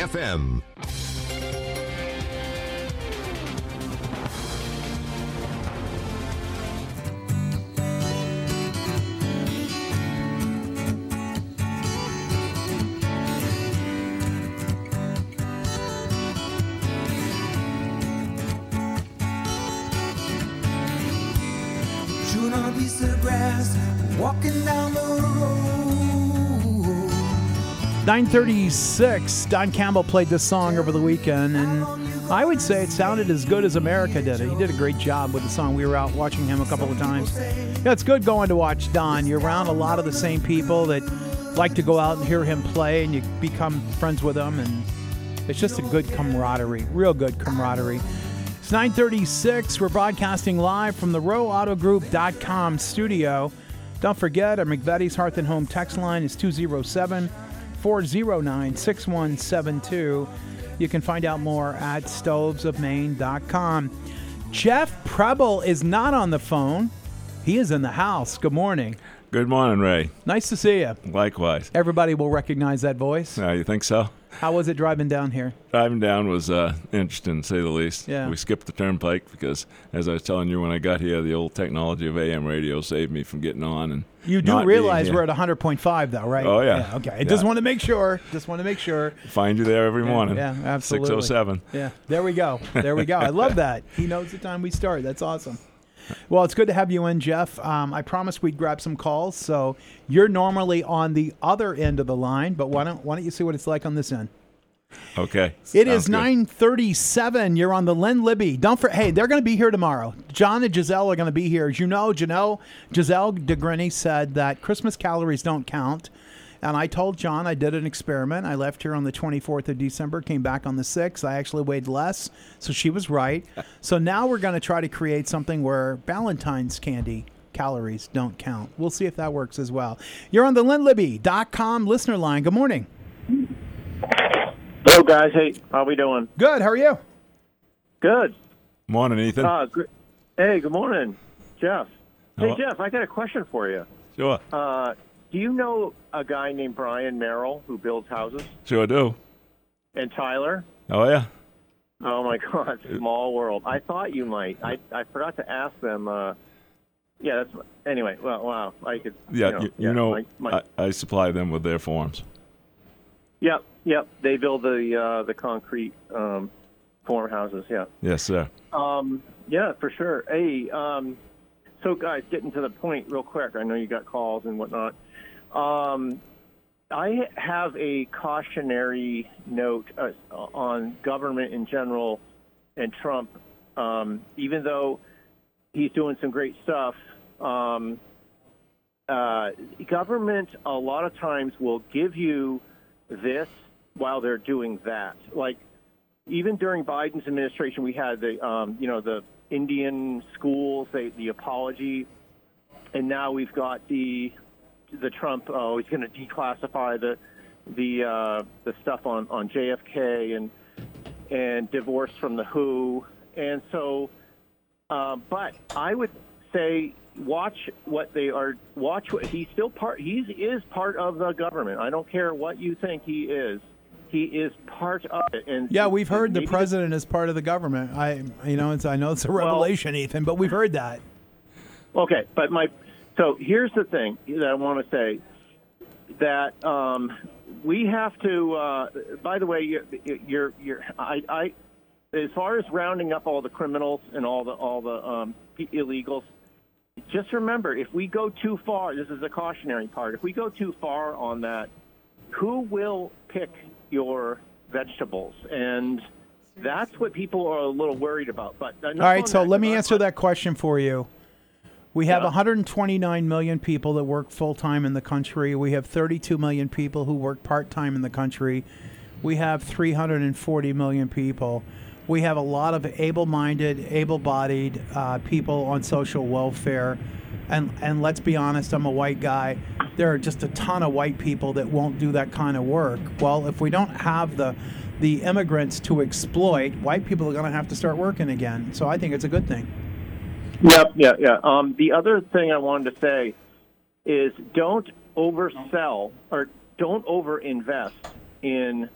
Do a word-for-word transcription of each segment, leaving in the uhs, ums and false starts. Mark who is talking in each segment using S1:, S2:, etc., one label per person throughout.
S1: F M.
S2: Chewing on a piece of grass, walking down the road.
S3: nine thirty-six, Don Campbell played this song over the weekend, and I would say it sounded as good as America did it. He did a great job with the song. We were out watching him a couple of times. Yeah, it's good going to watch Don. You're around a lot of the same people that like to go out and hear him play, and you become friends with them, and it's just a good camaraderie, real good camaraderie. It's nine thirty-six. We're broadcasting live from the row auto group dot com studio. Don't forget, our McVetti's Hearth and Home text line is two oh seven, four oh nine, six one seven two. You can find out more at stoves of maine dot com. Jeff Preble is not on the phone. He is in the house. Good morning.
S4: Good morning, Ray.
S3: Nice to see you.
S4: Likewise.
S3: Everybody will recognize that voice.
S4: Uh, you think so?
S3: How was it driving down here?
S4: Driving down was uh, interesting, to say the least.
S3: Yeah.
S4: We skipped the turnpike because, as I was telling you when I got here, the old technology of A M radio saved me from getting on. And
S3: you do
S4: not
S3: realize
S4: being
S3: we're
S4: here.
S3: at one hundred point five, though, right?
S4: Oh, yeah.
S3: yeah okay. I
S4: Yeah.
S3: just want to make sure. Just want to make sure.
S4: Find you there every
S3: Yeah,
S4: morning.
S3: Yeah, absolutely.
S4: six oh seven.
S3: Yeah, there we go. There we go. I love that. He knows the time we start. That's awesome. Well, it's good to have you in, Jeff. Um, I promised we'd grab some calls, so you're normally on the other end of the line, but why don't why don't you see what it's like on this end?
S4: Okay.
S3: It
S4: Sounds
S3: is
S4: good.
S3: nine thirty-seven. You're on the Lynn Libby. Don't for hey, they're going to be here tomorrow. John and Giselle are going to be here. As you know, Janelle, Giselle DeGrini said that Christmas calories don't count. And I told John I did an experiment. I left here on the twenty-fourth of December, came back on the sixth. I actually weighed less, so she was right. So now we're going to try to create something where Valentine's candy calories don't count. We'll see if that works as well. You're on the lynn libby dot com listener line. Good morning.
S5: Hello, guys. Hey, how we doing?
S3: Good. How are you?
S5: Good.
S4: Morning, Ethan.
S5: Uh, gr- hey, good morning, Jeff.
S4: Hello.
S5: Hey, Jeff, I got a question for you.
S4: Sure.
S5: Uh, do you know a guy named Brian Merrill who builds houses?
S4: Sure do.
S5: And Tyler?
S4: Oh, yeah?
S5: Oh, my God. Small world. I thought you might. I I forgot to ask them. Uh, yeah, that's anyway. Well, wow. I could.
S4: Yeah,
S5: you know,
S4: you, you
S5: yeah,
S4: know
S5: my, my,
S4: I, I supply them with their forms.
S5: Yep, yep. They build the uh, the concrete um, farmhouses. Yeah.
S4: Yes, sir.
S5: Um, yeah, for sure. Hey, um, so guys, getting to the point real quick. I know you got calls and whatnot. Um, I have a cautionary note uh, on government in general and Trump. Um, even though he's doing some great stuff, um, uh, government a lot of times will give you this while they're doing that. Like, even during Biden's administration, we had the, um, you know, the Indian schools, they, the apology, and now we've got the the Trump. Oh, he's going to declassify the the uh, the stuff on, on J F K and and divorce from the W H O, and so. Uh, but I would say watch what they are. Watch what he's still part. He is part of the government. I don't care what you think he is. He is part of it. And
S3: Yeah, we've heard the
S5: maybe
S3: president is part of the government. I, you know, it's I know it's a revelation, well, Ethan, but we've heard that.
S5: Okay, but my so here's the thing that I want to say that um, we have to. Uh, by the way, you're, you're, you're I, I, as far as rounding up all the criminals and all the all the um, illegals. Just remember, if we go too far, this is the cautionary part. If we go too far on that, who will pick your vegetables? And that's what people are a little worried about. But
S3: all right, so let me answer
S5: that.
S3: that question for you. We have
S5: Yeah.
S3: one hundred twenty-nine million people that work full-time in the country. We have thirty-two million people who work part-time in the country. We have three hundred forty million people. We have a lot of able-minded, able-bodied uh, people on social welfare. And and let's be honest, I'm a white guy. There are just a ton of white people that won't do that kind of work. Well, if we don't have the the immigrants to exploit, white people are going to have to start working again. So I think it's a good thing.
S5: Yep, yeah, yeah. Um, the other thing I wanted to say is don't oversell or don't overinvest in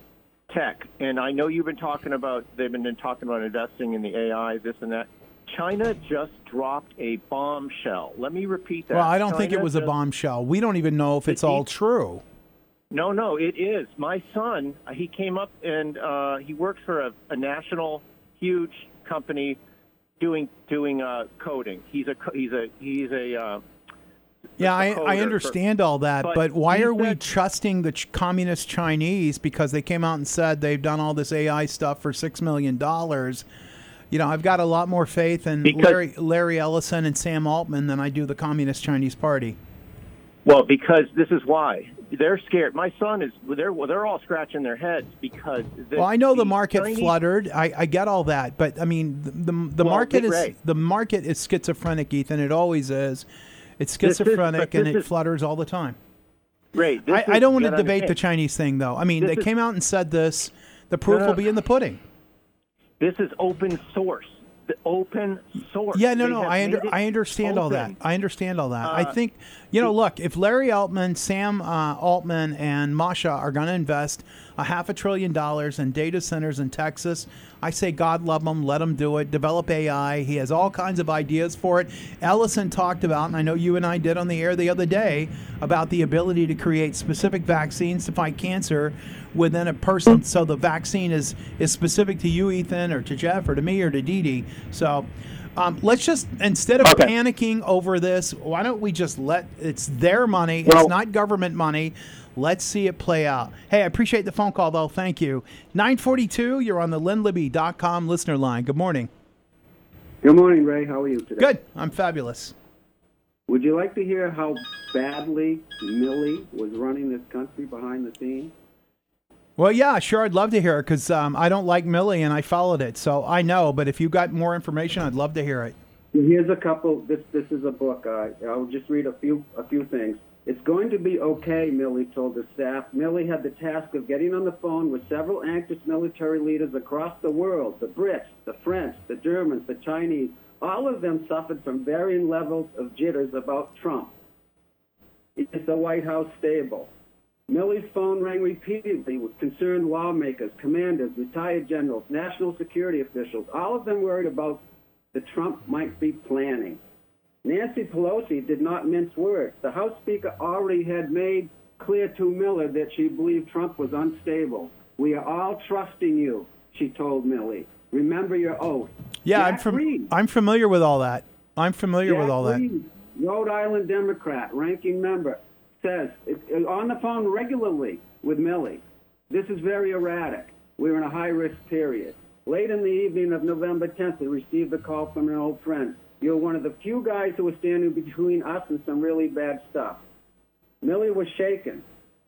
S5: tech, and I know you've been talking about, they've been talking about investing in the A I, this and that. China just dropped a bombshell. Let me repeat that.
S3: Well, I don't
S5: China
S3: think it was a
S5: just,
S3: bombshell. We don't even know if it's all true.
S5: No, no, it is. My son, he came up and uh, he works for a, a national, huge company doing doing uh, coding. He's a he's a he's a uh,
S3: Yeah,
S5: a
S3: I, I
S5: coder
S3: understand
S5: for,
S3: all that, but,
S5: but
S3: why
S5: he
S3: are we
S5: said-
S3: trusting the ch- communist Chinese because they came out and said they've done all this A I stuff for six million dollars? You know, I've got a lot more faith in
S5: Because-
S3: Larry, Larry Ellison and Sam Altman than I do the Communist Chinese Party.
S5: Well, because this is why they're scared. My son is they're well, they're all scratching their heads because. The,
S3: Well, I know the
S5: the
S3: market
S5: Chinese,
S3: fluttered. I, I get all that, but I mean, the the, the
S5: Well,
S3: market is
S5: right.
S3: the market is schizophrenic, Ethan. It always is. It's
S5: This is-
S3: schizophrenic
S5: but
S3: and
S5: this
S3: it
S5: is-
S3: flutters all the time.
S5: Right. this
S3: I,
S5: is-
S3: I don't want
S5: you
S3: to
S5: gotta
S3: debate the
S5: understand.
S3: Chinese thing, though. I mean,
S5: This
S3: they
S5: is-
S3: came out and said this. The proof
S5: No,
S3: will
S5: no.
S3: be in the pudding.
S5: This is open source. The open source.
S3: Yeah, no,
S5: They
S3: no,
S5: have
S3: I under,
S5: made it
S3: I understand all that.
S5: open.
S3: I understand all that. I
S5: Uh,
S3: think, you know, look, if Larry Altman, Sam uh, Altman, and Masha are going to invest a half a trillion dollars in data centers in Texas, I say God love them, let them do it, develop A I. He has all kinds of ideas for it. Ellison talked about, and I know you and I did on the air the other day, about the ability to create specific vaccines to fight cancer within a person. So the vaccine is, is specific to you, Ethan, or to Jeff, or to me, or to Dee Dee. So um, let's just, instead of
S5: Okay.
S3: panicking over this, why don't we just let, it's their money,
S5: Well-
S3: it's not government money. Let's see it play out. Hey, I appreciate the phone call, though. Thank you. nine forty-two, you're on the lynn libby dot com listener line. Good morning.
S1: Good morning, Ray. How are you today?
S3: Good. I'm fabulous.
S1: Would you like to hear how badly Milley was running this country behind the scenes?
S3: Well, yeah, sure. I'd love to hear it because um, I don't like Millie and I followed it. So I know, but if you got more information, I'd love to hear it.
S1: Here's a couple. This this is a book. Uh, I'll just read a few a few things. It's going to be okay, Milley told the staff. Milley had the task of getting on the phone with several anxious military leaders across the world, the Brits, the French, the Germans, the Chinese. All of them suffered from varying levels of jitters about Trump. Is the White House stable? Milley's phone rang repeatedly with concerned lawmakers, commanders, retired generals, national security officials, all of them worried about the Trump might be planning. Nancy Pelosi did not mince words. The House Speaker already had made clear to Miller that she believed Trump was unstable. We are all trusting you, she told Milley. Remember your oath.
S3: Yeah, I'm,
S1: Jack
S3: fam-
S1: Reed.
S3: I'm familiar with all that. I'm familiar with
S1: Jack
S3: all that.
S1: Reed, Rhode Island Democrat, ranking member, says it, on the phone regularly with Milley. This is very erratic. We're in a high-risk period. Late in the evening of November tenth, they received a call from an old friend. You're one of the few guys who are standing between us and some really bad stuff. Milley was shaken.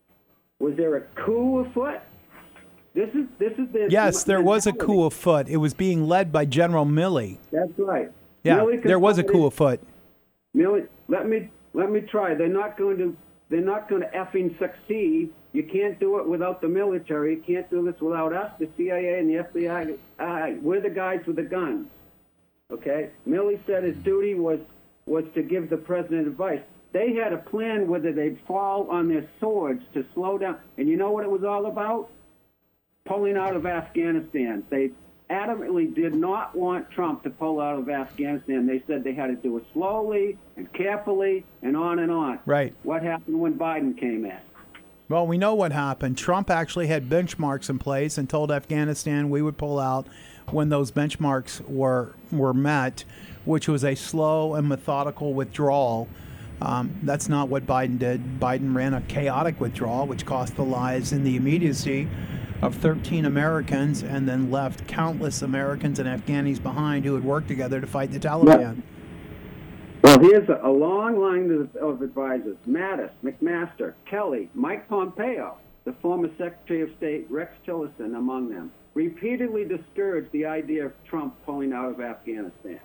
S1: Was there a coup afoot? This is this is the
S3: Yes, there was a
S1: mentality.
S3: coup afoot. It was being led by General Milley.
S1: That's right.
S3: Yeah,
S1: Milley
S3: there was a
S1: confronted-
S3: coup afoot.
S1: Milley, let me let me try. They're not going to they're not going to effing succeed. You can't do it without the military. You can't do this without us, the C I A and the F B I. Uh, we're the guys with the guns. Okay? Milley said his duty was was to give the president advice. They had a plan whether they'd fall on their swords to slow down. And you know what it was all about? Pulling out of Afghanistan. They adamantly did not want Trump to pull out of Afghanistan. They said they had to do it slowly and carefully and on and on.
S3: Right.
S1: What happened when Biden came in?
S3: Well, we know what happened. Trump actually had benchmarks in place and told Afghanistan we would pull out when those benchmarks were were met, which was a slow and methodical withdrawal. Um, that's not what Biden did. Biden ran a chaotic withdrawal, which cost the lives in the immediacy of thirteen Americans and then left countless Americans and Afghanis behind who had worked together to fight the Taliban.
S1: Well, here's a, a long line of, of advisors. Mattis, McMaster, Kelly, Mike Pompeo, the former Secretary of State, Rex Tillerson among them, repeatedly discouraged the idea of Trump pulling out of Afghanistan.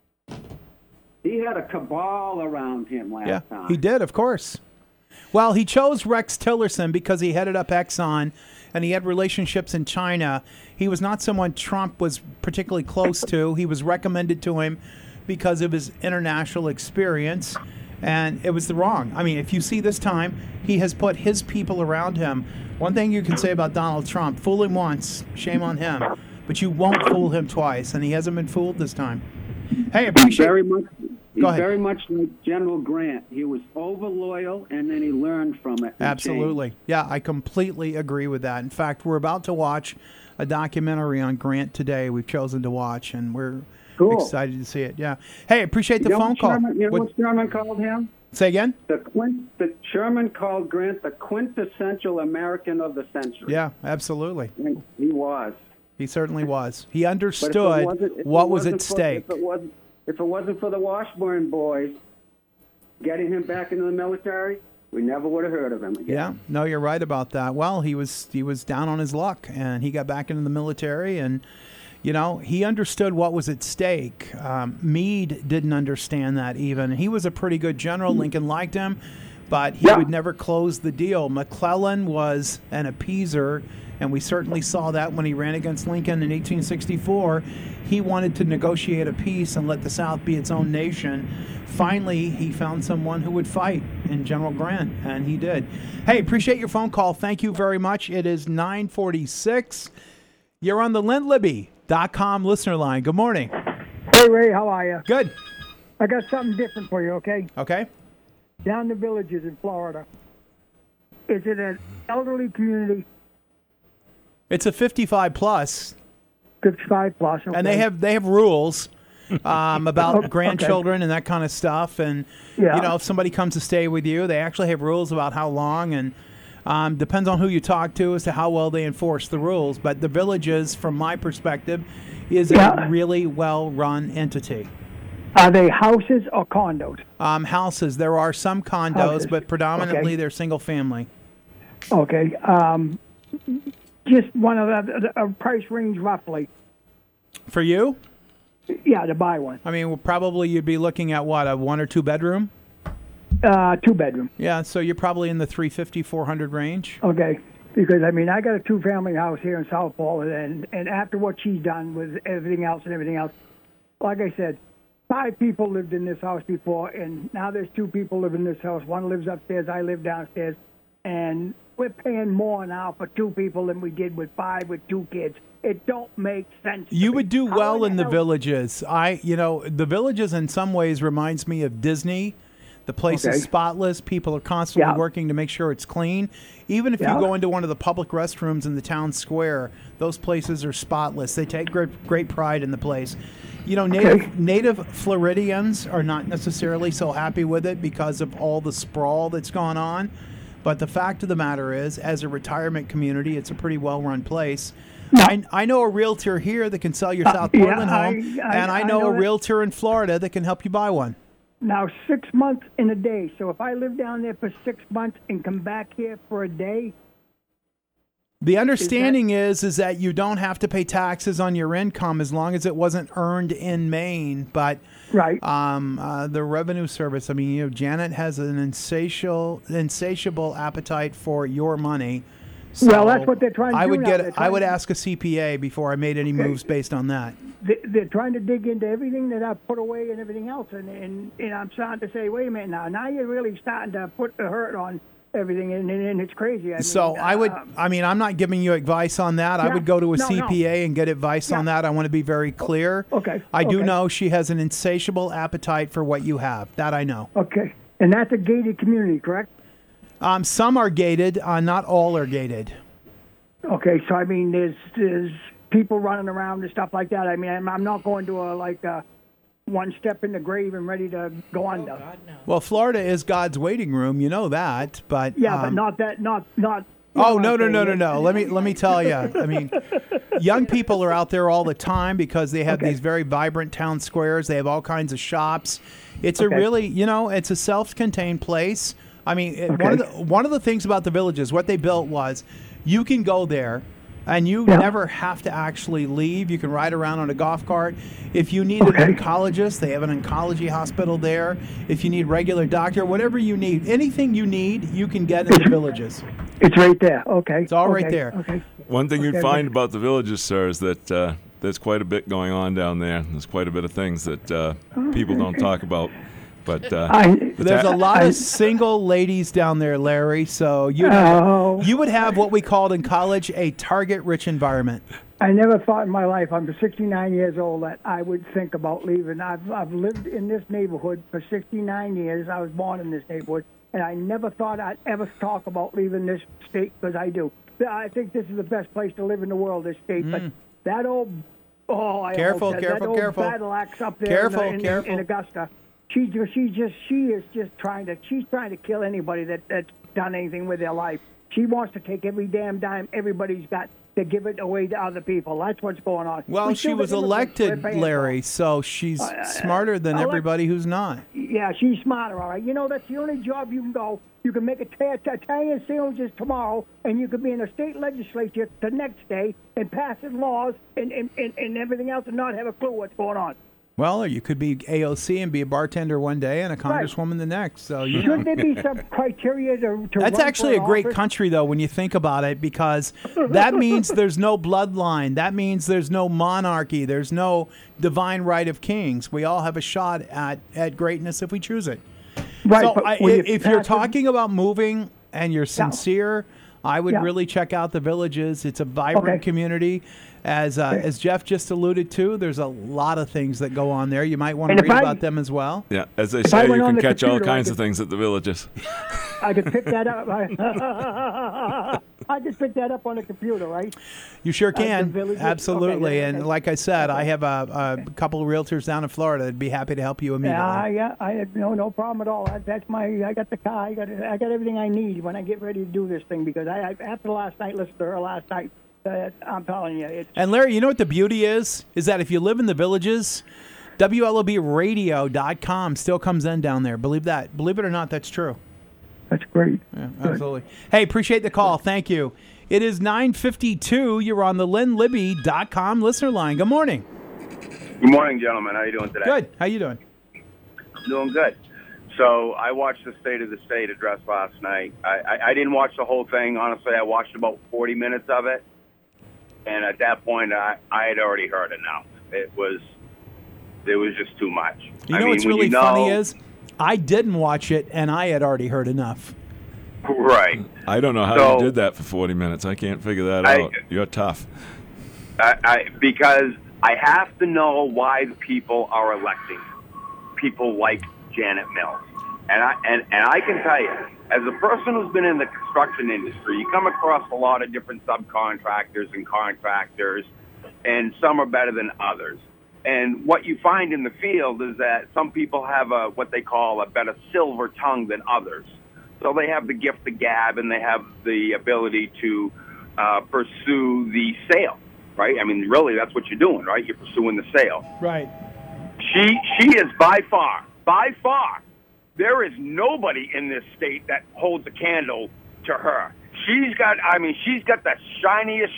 S1: He had a cabal around him last
S3: Yeah,
S1: time.
S3: he did, of course. Well, he chose Rex Tillerson because he headed up Exxon and he had relationships in China. He was not someone Trump was particularly close to. He was recommended to him because of his international experience. And it was the wrong. I mean, if you see this time, he has put his people around him. One thing you can say about Donald Trump, fool him once, shame on him. But you won't fool him twice, and he hasn't been fooled this time. Hey, appreciate
S1: Very much. He's
S3: Go ahead.
S1: very much like General Grant. He was over loyal, and then he learned from it. and
S3: Absolutely.
S1: changed.
S3: Yeah, I completely agree with that. In fact, we're about to watch a documentary on Grant today. We've chosen to watch, and we're
S1: Cool.
S3: excited to see it. Yeah. Hey, appreciate the
S1: You know
S3: phone
S1: what
S3: call.
S1: Sherman, you know
S3: What-
S1: what Sherman called him?
S3: say again?
S1: The, quint, the Sherman called Grant the quintessential American of the century.
S3: Yeah, absolutely.
S1: And he was.
S3: He certainly was. He
S1: But if it
S3: understood
S1: wasn't- if
S3: what
S1: it
S3: was
S1: wasn't
S3: at
S1: for-
S3: stake.
S1: If it, wasn't, if it wasn't for the Washburn boys getting him back into the military, we never would have heard of him again.
S3: Yeah, no, you're right about that. Well, he was he was down on his luck, and he got back into the military, and you know he understood what was at stake. Um, Meade didn't understand that even. He was a pretty good general. Lincoln liked him, but he
S1: Yeah.
S3: would never close the deal. McClellan was an appeaser, and we certainly saw that when he ran against Lincoln in eighteen sixty-four. He wanted to negotiate a peace and let the South be its own nation. Finally, he found someone who would fight in General Grant, and he did. Hey, appreciate your phone call. Thank you very much. It is nine forty-six. You're on the Lent Libby dot com listener line. Good morning.
S6: Hey, Ray, how are you?
S3: Good.
S6: I got something different for you, okay?
S3: Okay.
S6: Down the Villages in Florida. Is it an elderly community,
S3: It's a fifty-five plus,
S6: fifty-five plus? Okay.
S3: and they have they have rules um, about
S6: Okay.
S3: grandchildren and that kind of stuff. And
S6: Yeah.
S3: you know, if somebody comes to stay with you, they actually have rules about how long, and um, depends on who you talk to as to how well they enforce the rules. But the Villages, from my perspective, is
S6: Yeah.
S3: a really well-run entity.
S6: Are they houses or condos?
S3: Um, houses, there are some condos,
S6: Houses.
S3: but predominantly
S6: Okay.
S3: they're single family.
S6: Okay. Um, just one of the, the uh, price range roughly.
S3: For you,
S6: Yeah, to buy one.
S3: I mean, well, probably you'd be looking at what, a one or two bedroom?
S6: Uh, two bedroom.
S3: Yeah, so you're probably in the three fifty, four hundred range.
S6: Okay. Because I mean, I got a two family house here in South Florida, and and after what she's done with everything else and everything else, like I said, five people lived in this house before, and now there's two people live in this house. One lives upstairs, I live downstairs, and we're paying more now for two people than we did with five with two kids. It don't make sense. to
S3: You
S6: me.
S3: would do
S6: How
S3: well in the
S6: hell-
S3: Villages. I, you know, the Villages in some ways reminds me of Disney. The place
S6: Okay.
S3: is spotless. People are constantly
S6: Yeah.
S3: working to make sure it's clean. Even if
S6: Yeah.
S3: you go into one of the public restrooms in the town square, those places are spotless. They take great, great pride in the place. You know, native
S6: Okay.
S3: native Floridians are not necessarily so happy with it because of all the sprawl that's gone on. But the fact of the matter is, as a retirement community, it's a pretty well-run place. I, I know a realtor here that can sell your South
S6: Uh, yeah,
S3: Portland home,
S6: I- I-
S3: and I
S6: I
S3: know,
S6: know
S3: a
S6: that.
S3: realtor in Florida that can help you buy one.
S6: Now six months in a day. So if I live down there for six months and come back here for a day,
S3: The understanding is, is that you don't have to pay taxes on your income as long as it wasn't earned in Maine. But
S6: right?
S3: um, uh, the Revenue Service, I mean, you know, Janet has an insatiable, insatiable appetite for your money. So
S6: Well, that's what they're trying to
S3: I
S6: do
S3: would
S6: now.
S3: get.
S6: They're
S3: I
S6: trying
S3: would
S6: to-
S3: ask a C P A before I made any
S6: Okay.
S3: moves based on that.
S6: They, they're trying to dig into everything that I've put away and everything else, and, and and I'm starting to say, wait a minute now. Now you're really starting to put the hurt on everything, and, and, and it's crazy. I
S3: So
S6: mean,
S3: I would,
S6: uh,
S3: I mean, I'm not giving you advice on that. I
S6: Yeah.
S3: would go to a
S6: No,
S3: C P A and get advice on
S6: Yeah.
S3: that. I want to be very clear.
S6: Okay,
S3: I do
S6: okay.
S3: know she has an insatiable appetite for what you have. That I know.
S6: okay, and that's a gated community, correct?
S3: Um, some are gated. Uh, not all are gated.
S6: Okay, so I mean, there's there's people running around and stuff like that. I mean, I'm, I'm not going to a like a one step in the grave and ready to go under.
S3: Well, Florida is God's waiting room. You know that. But
S6: Yeah, but
S3: um,
S6: not that, not not. you know
S3: Oh
S6: what
S3: no
S6: I'm
S3: no no no
S6: saying.
S3: no! Let me let me tell you. I mean, young people are out there all the time because they have
S6: Okay.
S3: these very vibrant town squares. They have all kinds of shops. It's a
S6: Okay.
S3: really, you know, it's a self-contained place. I mean, it, one of the
S6: Okay.
S3: one of the things about the Villages, what they built was, you can go there, and you
S6: Yeah.
S3: never have to actually leave. You can ride around on a golf cart. If you need
S6: Okay.
S3: an oncologist, they have an oncology hospital there. If you need regular doctor, whatever you need, anything you need, you can get in the Villages.
S6: It's right there. Okay.
S3: It's all right
S6: okay,
S3: there.
S6: Okay.
S4: One thing you'd
S6: Okay,
S4: find
S6: but-
S4: about the Villages, sir, is that uh, there's quite a bit going on down there. There's quite a bit of things that uh, people don't talk about. But uh,
S6: I,
S3: There's a
S4: that-
S3: lot
S6: I-
S3: of single ladies down there, Larry. So you
S6: Oh.
S3: you would have what we called in college a target-rich environment.
S6: I never thought in my life, I'm sixty-nine years old, that I would think about leaving. I've, I've lived in this neighborhood for sixty-nine years. I was born in this neighborhood, and I never thought I'd ever talk about leaving this state, because I do. I think this is the best place to live in the world, this state. But that old, oh, I
S3: Careful,
S6: almost said,
S3: careful,
S6: that old
S3: careful.
S6: battle axe up there
S3: Careful,
S6: in, in,
S3: careful.
S6: in Augusta. She, ju- she just, she is just trying to, she's trying to kill anybody that, that's done anything with their life. She wants to take every damn dime everybody's got to give it away to other people. That's what's going on.
S3: Well,
S6: We
S3: she
S6: still
S3: was
S6: got immigrants we're
S3: elected,
S6: paying for.
S3: Larry, so she's smarter than
S6: elect-
S3: everybody who's not.
S6: Yeah, she's smarter, all right. You know, that's the only job you can go. You can make Ita- Italian sandwiches tomorrow, and you can be in the state legislature the next day and passing laws and, and, and, and everything else and not have a clue what's going on.
S3: Well, or you could be A O C and be a bartender one day and a congresswoman the next. So you know.
S6: Shouldn't there be some criteria to, to
S3: That's
S6: run
S3: actually a
S6: for
S3: great
S6: office?
S3: country, though, when you think about it, because that means there's no bloodline. That means there's no monarchy. There's no divine right of kings. We all have a shot at, at greatness if we choose it.
S6: Right,
S3: so
S6: but
S3: I,
S6: when you
S3: if you're
S6: pass it-
S3: talking about moving and you're sincere, I would
S6: Yeah.
S3: really check out the Villages. It's a vibrant
S6: Okay.
S3: community. As uh, as Jeff just alluded to, there's a lot of things that go on there. You might want
S6: And
S3: to
S6: if
S3: read
S6: I-
S3: about them as well.
S4: yeah, as they
S6: I
S4: say, you
S6: went on
S4: can
S6: the
S4: catch all
S6: computer, I
S4: kinds of
S6: could-
S4: things at the Villages.
S6: I could pick that up. I could pick that up on the computer, right?
S3: You sure
S6: the
S3: can.
S6: Villages?
S3: Absolutely.
S6: Okay, yeah,
S3: And
S6: okay.
S3: like I said, I have a, a couple of realtors down in Florida that'd be happy to help you immediately.
S6: Yeah, yeah, I had no no problem at all. That, that's my. I got the car. I got I got everything I need when I get ready to do this thing, because I, I after last night, listen to her last night. Uh, I'm telling you, it's
S3: And Larry, you know what the beauty is? Is that if you live in the Villages, W L O B radio dot com still comes in down there. Believe that. Believe it or not, that's true.
S6: that's great.
S3: Yeah, absolutely. Hey, appreciate the call. Thank you. It is nine fifty-two. You're on the lynn libby dot com listener line. Good morning.
S7: Good morning, gentlemen. How you doing today?
S3: Good. How you doing?
S7: Doing good. So I watched the State of the State address last night. I, I, I didn't watch the whole thing. Honestly, I watched about forty minutes of it. And at that point, I, I had already heard enough. It was it was just too much.
S3: You
S7: I
S3: know
S7: mean,
S3: what's
S7: when
S3: really
S7: you know,
S3: funny is I didn't watch it, and I had already heard enough.
S7: Right.
S4: I don't know how
S7: So-
S4: you did that for forty minutes. I can't figure that
S7: I-
S4: out. You're tough.
S7: I, I, because I have to know why the people are electing people like Janet Mills. And I, and, and I can tell you, as a person who's been in the construction industry, you come across a lot of different subcontractors and contractors, and some are better than others. And what you find in the field is that some people have a what they call a better silver tongue than others. So they have the gift of gab, and they have the ability to uh, pursue the sale, right? I mean, really, that's what you're doing, right? You're pursuing the sale.
S3: Right.
S7: She she is by far, by far, there is nobody in this state that holds a candle to her. She's got, I mean, she's got the shiniest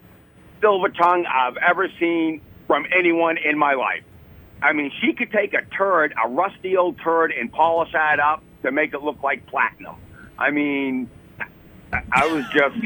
S7: silver tongue I've ever seen from anyone in my life. I mean, she could take a turd, a rusty old turd, and polish that up to make it look like platinum. I mean, I, I was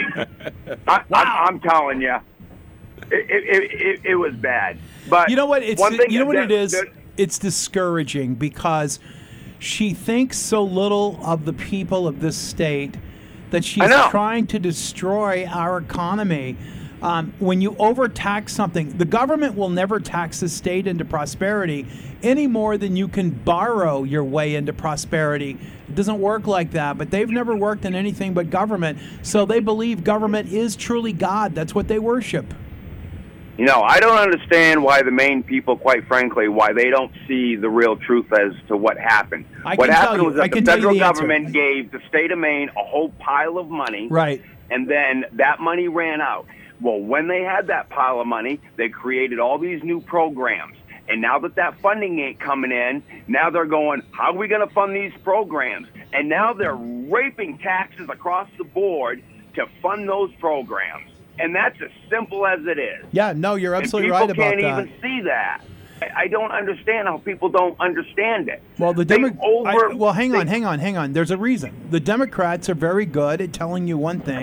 S7: just, I, I, I'm telling you, it, it, it, it was bad. But
S3: You know what? It's
S7: one thing
S3: you know what
S7: that-
S3: it is.
S7: that-
S3: It's discouraging because she thinks so little of the people of this state that she's
S7: I know.
S3: trying to destroy our economy. Um, when you overtax something, the government will never tax the state into prosperity any more than you can borrow your way into prosperity. It doesn't work like that, but they've never worked in anything but government, so they believe government is truly God. That's what they worship.
S7: You know, I don't understand why the Maine people, quite frankly, why they don't see the real truth as to what happened.
S3: I
S7: what
S3: can tell
S7: happened
S3: you-
S7: was that
S3: I
S7: the
S3: can tell you
S7: federal
S3: the answer.
S7: government gave the state of Maine a whole pile of money,
S3: Right.
S7: and then that money ran out. Well, when they had that pile of money, they created all these new programs. And now that that funding ain't coming in, now they're going, how are we going to fund these programs? And now they're raping taxes across the board to fund those programs. And that's as simple as it is.
S3: Yeah, no, you're absolutely
S7: and
S3: right
S7: people
S3: about
S7: can't
S3: that.
S7: even see that. I, I don't understand how people don't understand it.
S3: Well, the
S7: They
S3: Demo-
S7: over-
S3: I- well, hang on,
S7: they-
S3: hang on, hang on. There's a reason. The Democrats are very good at telling you one thing.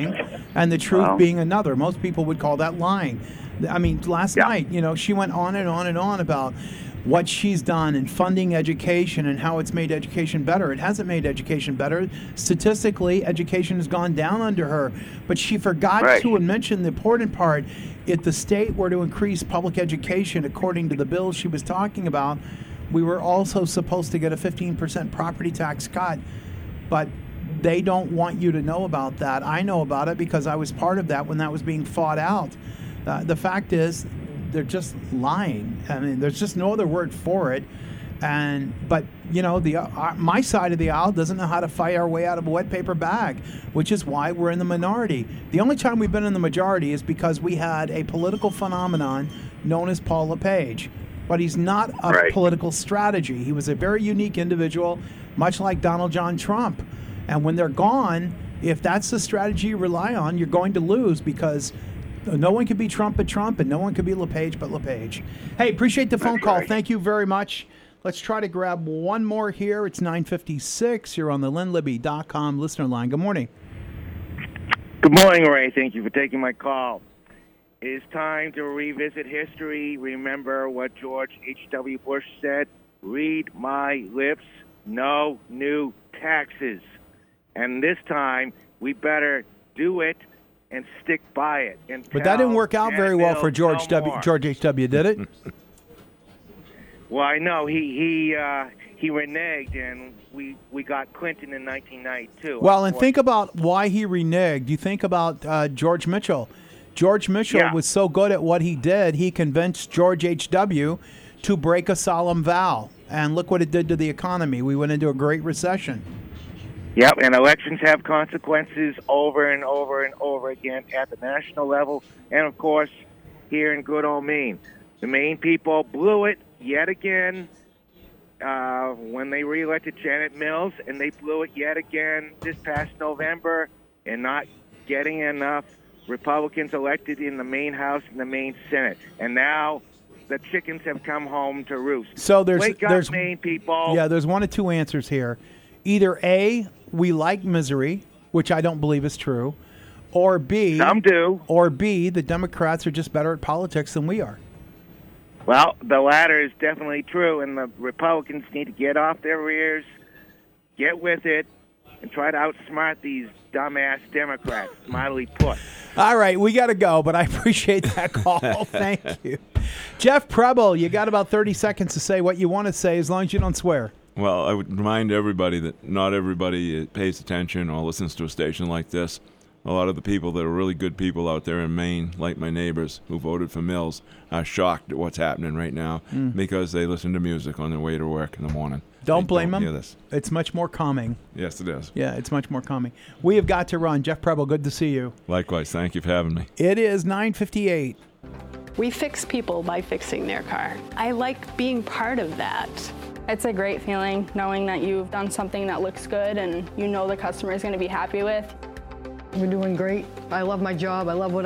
S3: and the truth
S7: Well.
S3: being another. Most people would call that lying. I mean, last
S7: Yeah.
S3: night, you know, she went on and on and on about what she's done in funding education and how it's made education better. It hasn't made education better. Statistically, education has gone down under her. But she forgot
S7: Right.
S3: to mention the important part. If the state were to increase public education according to the bill she was talking about, we were also supposed to get a fifteen percent property tax cut. But they don't want you to know about that. I know about it because I was part of that when that was being fought out. Uh, the fact is, they're just lying. I mean, there's just no other word for it. And but you know, the uh, my side of the aisle doesn't know how to fight our way out of a wet paper bag, which is why we're in the minority. The only time we've been in the majority is because we had a political phenomenon known as Paul LePage. But he's not a
S7: Right.
S3: political strategy. He was a very unique individual, much like Donald John Trump. And when they're gone, if that's the strategy you rely on, you're going to lose because no one can be Trump but Trump, and no one can be LePage but LePage. Hey, appreciate the phone
S7: That's
S3: call.
S7: right.
S3: Thank you very much. Let's try to grab one more here. It's nine fifty-six. You're on the lynn libby dot com listener line. Good morning.
S8: Good morning, Ray. Thank you for taking my call. It is time to revisit history. Remember what George H W. Bush said? Read my lips, no new taxes. And this time, we better do it and stick by it. And
S3: But that didn't
S8: tell
S3: work out
S8: Janet
S3: very well
S8: Mills
S3: for George
S8: no
S3: W.
S8: more.
S3: George H W. Did it?
S8: Well, I know he he uh, he reneged, and we we got Clinton in nineteen ninety-two.
S3: Well, and think about why he reneged. You think about uh, George Mitchell. George Mitchell
S8: Yeah.
S3: was so good at what he did, he convinced George H W to break a solemn vow. And look what it did to the economy. We went into a great recession.
S8: Yep, and elections have consequences over and over and over again at the national level, and of course, here in good old Maine. The Maine people blew it yet again uh, when they reelected Janet Mills, and they blew it yet again this past November in not getting enough Republicans elected in the Maine House and the Maine Senate. And now the chickens have come home to roost.
S3: So there's
S8: Wake up,
S3: there's
S8: Maine people.
S3: yeah, there's one of two answers here. Either A, we like misery, which I don't believe is true, or B,
S8: Some do.
S3: or B, the Democrats are just better at politics than we are.
S8: Well, the latter is definitely true, and the Republicans need to get off their rears, get with it, and try to outsmart these dumbass Democrats. Smartly put.
S3: All right, we got to go, but I appreciate that call. Thank you. Jeff Preble, you got about thirty seconds to say what you want to say as long as you don't swear.
S4: Well, I would remind everybody that not everybody pays attention or listens to a station like this. A lot of the people that are really good people out there in Maine, like my neighbors who voted for Mills, are shocked at what's happening right now
S3: Mm.
S4: because they listen to music on their way to work in the morning.
S3: Don't
S4: They
S3: blame
S4: don't
S3: them.
S4: hear this.
S3: It's much more calming.
S4: Yes, it is.
S3: Yeah, it's much more calming. We have got to run. Jeff Preble, good to see you.
S4: Likewise, thank you for having me.
S3: It is nine fifty-eight.
S9: We fix people by fixing their car. I like being part of that.
S10: It's a great feeling knowing that you've done something that looks good and you know the customer is going to be happy with.
S11: We're doing great. I love my job. I love what